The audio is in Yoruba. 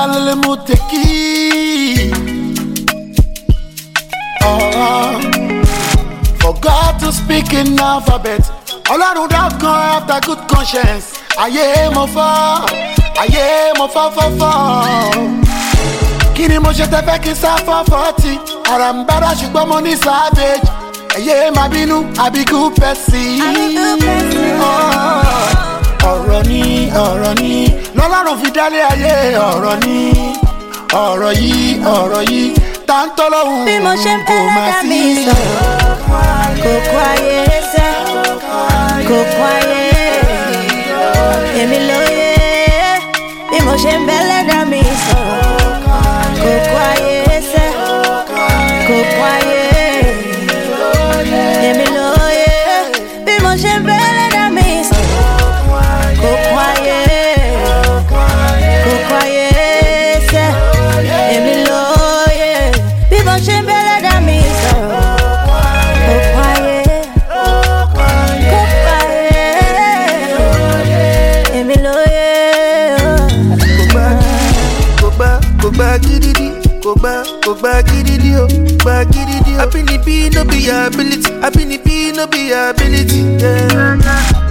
le muteki. Forgot to speak in alphabet. Ọlọ́run dákan after good conscience. Ayé mo fọ́, Kí ni mo ṣe tẹ́ fẹ́ kí n sá fọ́ 40? Ara ń bára ṣùgbọ́n mo ní savage. Ẹyẹ máa bínú, àbíkú pẹ̀sì. Ọ̀rọ̀ ni, lọ́lọ́run fi dálé ayé ọ̀rọ̀ ni. Ọ̀rọ̀ yìí, tá ń tọ́lọ́hún bí mo ṣe ń kò fẹ́ má lẹ́dàá sí. mi sọ̀rọ̀ kókó ayé sẹ́ kókó ayé èmi lóye bí mo ṣe ń fẹ́ lẹ́dàá mi sọ̀rọ̀ kókó ayé sẹ́ kókó ayé èmi lóye bí mo ṣe ń fẹ́ lẹ́dàá mi sọ̀rọ̀ kókó ayé sẹ́ èmi lóye bí mo ṣe ń fẹ́ lẹ́dàá mi sọ̀rọ̀ kókó ayé èmi lóye. Kò gbà gididi, kò gbà gididi o, gbà gididi o. Abínibí no be your ability, abínibí no be your ability. Yeah.